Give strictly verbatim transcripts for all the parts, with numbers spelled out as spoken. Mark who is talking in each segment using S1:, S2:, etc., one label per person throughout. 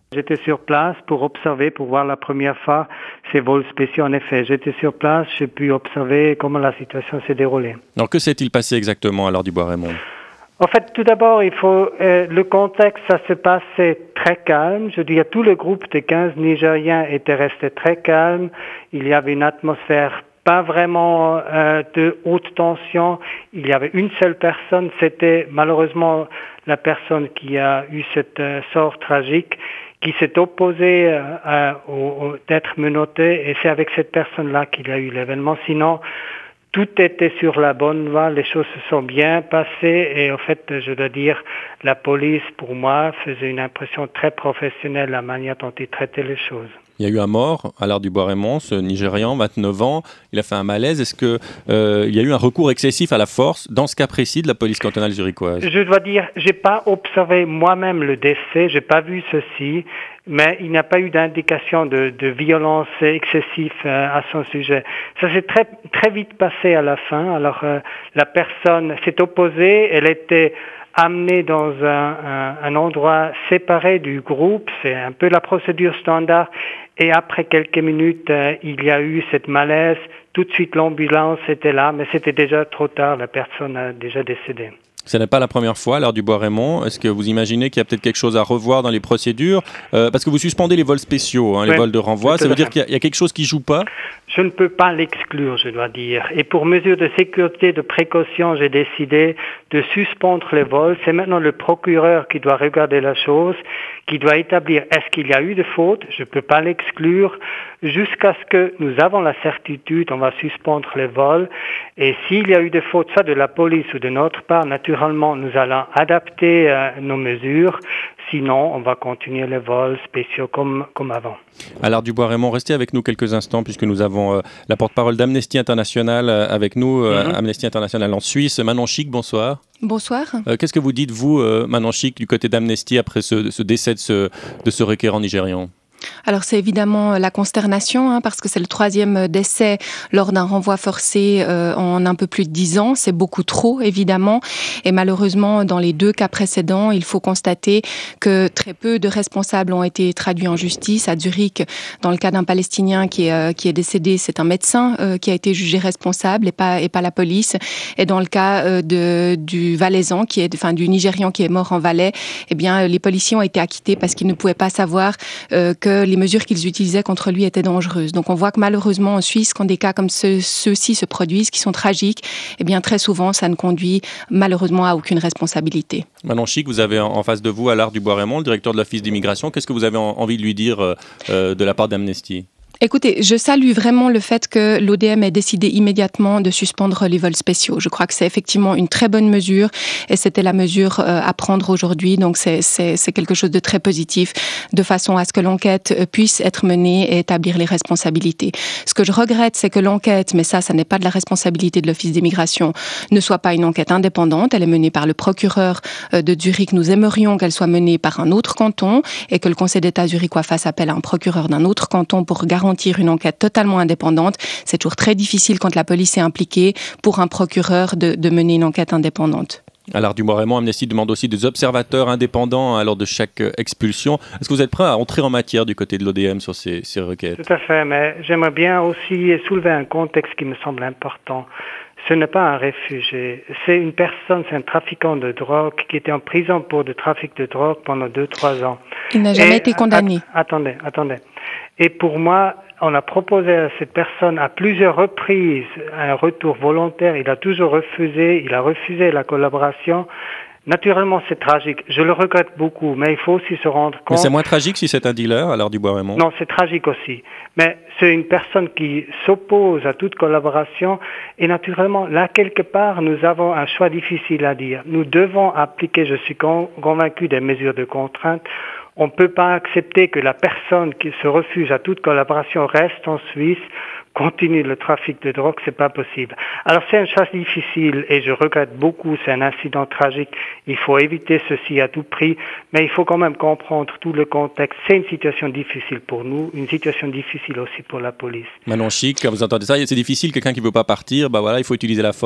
S1: J'étais sur place pour observer, pour voir la première fois ces vols spéciaux. En effet, j'étais sur place, j'ai pu observer comment la situation s'est déroulée.
S2: Alors que s'est-il passé exactement à l'heure du Bois-Raymond ?
S1: En fait, tout d'abord, il faut euh, le contexte, ça se passait très calme. Je veux dire, tout le groupe de quinze Nigériens était resté très calme. Il y avait une atmosphère pas vraiment euh, de haute tension. Il y avait une seule personne, c'était malheureusement la personne qui a eu cet euh, sort tragique, qui s'est opposée euh, à, au, au, d'être menottée, et c'est avec cette personne-là qu'il y a eu l'événement. Sinon, tout était sur la bonne voie, les choses se sont bien passées, et en fait, je dois dire, la police, pour moi, faisait une impression très professionnelle, la manière dont ils traitaient les choses.
S2: Il y a eu un mort à l'heure du Bois-Raymond, ce Nigérian, vingt-neuf ans, il a fait un malaise. Est-ce qu'il euh, y a eu un recours excessif à la force, dans ce cas précis, de la police cantonale zurichoise ?
S1: Je dois dire, je n'ai pas observé moi-même le décès, je n'ai pas vu ceci, mais il n'y a pas eu d'indication de, de violence excessive euh, à son sujet. Ça s'est très, très vite passé à la fin. Alors, euh, la personne s'est opposée, elle était amenée dans un, un, un endroit séparé du groupe, c'est un peu la procédure standard, et après quelques minutes, euh, il y a eu cette malaise, tout de suite l'ambulance était là, mais c'était déjà trop tard, la personne a déjà décédé.
S2: Ce n'est pas la première fois à l'heure du Bois-Raymond. Est-ce que vous imaginez qu'il y a peut-être quelque chose à revoir dans les procédures ? euh, Parce que vous suspendez les vols spéciaux, hein, les oui, vols de renvoi, ça veut dire qu'il y a, il y a quelque chose qui ne joue pas ?
S1: Je ne peux pas l'exclure, je dois dire. Et pour mesure de sécurité, de précaution, j'ai décidé de suspendre les vols. C'est maintenant le procureur qui doit regarder la chose, qui doit établir est-ce qu'il y a eu de faute. Je ne peux pas l'exclure. Jusqu'à ce que nous avons la certitude, on va suspendre les vols. Et s'il y a eu de faute, soit de la police ou de notre part, naturellement, nous allons adapter euh, nos mesures. Sinon, on va continuer les vols spéciaux comme, comme avant.
S2: À l'heure du Bois-Raymond, restez avec nous quelques instants puisque nous avons euh, la porte-parole d'Amnesty International euh, avec nous, euh, mm-hmm. Amnesty International en Suisse. Manon Chic, bonsoir.
S3: Bonsoir.
S2: Euh, qu'est-ce que vous dites, vous, euh, Manon Chic, du côté d'Amnesty après ce, ce décès de ce, de ce requérant nigérian ?
S3: Alors c'est évidemment la consternation hein, parce que c'est le troisième décès lors d'un renvoi forcé euh, en un peu plus de dix ans. C'est beaucoup trop évidemment et malheureusement dans les deux cas précédents, il faut constater que très peu de responsables ont été traduits en justice. À Zurich, dans le cas d'un Palestinien qui est, euh, qui est décédé, c'est un médecin euh, qui a été jugé responsable et pas, et pas la police. Et dans le cas euh, de, du Valaisan, qui est, enfin du Nigérian qui est mort en Valais, eh bien les policiers ont été acquittés parce qu'ils ne pouvaient pas savoir euh, que que les mesures qu'ils utilisaient contre lui étaient dangereuses. Donc on voit que malheureusement en Suisse, quand des cas comme ce, ceux-ci se produisent, qui sont tragiques, eh bien très souvent ça ne conduit malheureusement à aucune responsabilité.
S2: Manon Chic, vous avez en face de vous Allard du Bois-Raymond, le directeur de l'Office d'immigration. Qu'est-ce que vous avez envie de lui dire euh, de la part d'Amnesty ?
S3: Écoutez, je salue vraiment le fait que l'O D M ait décidé immédiatement de suspendre les vols spéciaux. Je crois que c'est effectivement une très bonne mesure et c'était la mesure à prendre aujourd'hui. Donc c'est, c'est, c'est quelque chose de très positif de façon à ce que l'enquête puisse être menée et établir les responsabilités. Ce que je regrette, c'est que l'enquête, mais ça, ça n'est pas de la responsabilité de l'Office d'immigration, ne soit pas une enquête indépendante. Elle est menée par le procureur de Zurich. Nous aimerions qu'elle soit menée par un autre canton et que le Conseil d'État zurichois fasse appel à un procureur d'un autre canton pour garantir une enquête totalement indépendante. C'est toujours très difficile quand la police est impliquée pour un procureur de, de mener une enquête indépendante.
S2: Alors du Bois-Raymond, Amnesty demande aussi des observateurs indépendants hein, lors de chaque expulsion. Est-ce que vous êtes prêt à entrer en matière du côté de l'O D M sur ces, ces requêtes ?
S1: Tout à fait, mais j'aimerais bien aussi soulever un contexte qui me semble important. Ce n'est pas un réfugié, c'est une personne, c'est un trafiquant de drogue qui était en prison pour le trafic de drogue pendant deux trois ans.
S3: Il n'a jamais Et, été condamné.
S1: Att- attendez, attendez. Et pour moi, on a proposé à cette personne à plusieurs reprises un retour volontaire. Il a toujours refusé, il a refusé la collaboration. Naturellement, c'est tragique. Je le regrette beaucoup, mais il faut aussi se rendre compte...
S2: Mais c'est moins tragique si c'est un dealer, alors du Bois-Raymond ?
S1: Non, c'est tragique aussi. Mais c'est une personne qui s'oppose à toute collaboration. Et naturellement, là, quelque part, nous avons un choix difficile à dire. Nous devons appliquer, je suis convaincu, des mesures de contrainte. On ne peut pas accepter que la personne qui se refuse à toute collaboration reste en Suisse, continue le trafic de drogue, c'est pas possible. Alors c'est un choix difficile et je regrette beaucoup, c'est un incident tragique. Il faut éviter ceci à tout prix, mais il faut quand même comprendre tout le contexte. C'est une situation difficile pour nous, une situation difficile aussi pour la police.
S2: Manon Chic, quand vous entendez ça, c'est difficile, quelqu'un qui ne veut pas partir, bah voilà, il faut utiliser la force.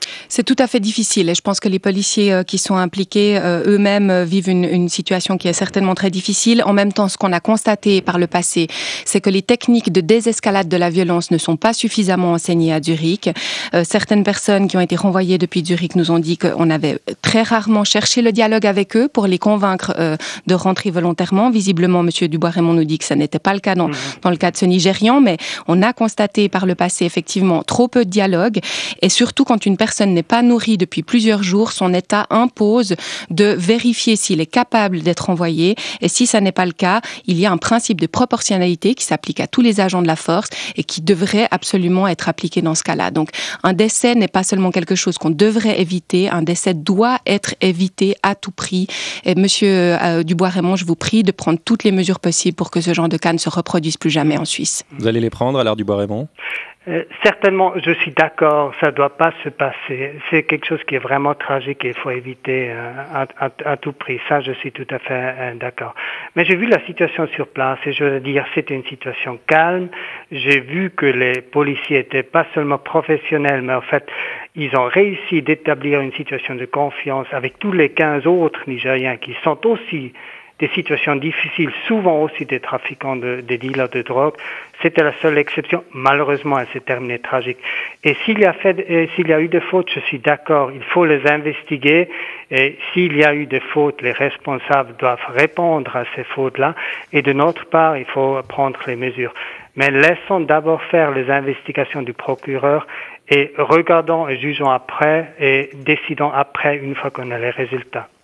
S3: C'est tout à fait difficile et je pense que les policiers euh, qui sont impliqués euh, eux-mêmes euh, vivent une, une situation qui est certainement très difficile. En même temps, ce qu'on a constaté par le passé, c'est que les techniques de désescalade de la violence ne sont pas suffisamment enseignées à Zurich. Euh, certaines personnes qui ont été renvoyées depuis Zurich nous ont dit qu'on avait très rarement cherché le dialogue avec eux pour les convaincre euh, de rentrer volontairement. Visiblement, M. Dubois-Raymond nous dit que ça n'était pas le cas dans, mmh. dans le cas de ce Nigérian, mais on a constaté par le passé effectivement trop peu de dialogue et surtout quand une personne n'est pas nourri depuis plusieurs jours, son État impose de vérifier s'il est capable d'être envoyé. Et si ça n'est pas le cas, il y a un principe de proportionnalité qui s'applique à tous les agents de la force et qui devrait absolument être appliqué dans ce cas-là. Donc, un décès n'est pas seulement quelque chose qu'on devrait éviter. Un décès doit être évité à tout prix. Et Monsieur euh, Dubois-Raymond, je vous prie de prendre toutes les mesures possibles pour que ce genre de cas ne se reproduise plus jamais en Suisse.
S2: Vous allez les prendre, alors Dubois-Raymond ?
S1: Euh, certainement, je suis d'accord, ça ne doit pas se passer. C'est quelque chose qui est vraiment tragique et il faut éviter euh, à, à, à tout prix. Ça, je suis tout à fait euh, d'accord. Mais j'ai vu la situation sur place et je veux dire, c'était une situation calme. J'ai vu que les policiers étaient pas seulement professionnels, mais en fait, ils ont réussi d'établir une situation de confiance avec tous les quinze autres Nigériens qui sont aussi des situations difficiles, souvent aussi des trafiquants, de, des dealers de drogue. C'était la seule exception. Malheureusement, elle s'est terminée tragique. Et s'il y a fait, et s'il y a eu des fautes, je suis d'accord, il faut les investiguer. Et s'il y a eu des fautes, les responsables doivent répondre à ces fautes-là. Et de notre part, il faut prendre les mesures. Mais laissons d'abord faire les investigations du procureur et regardons et jugeons après et décidons après une fois qu'on a les résultats.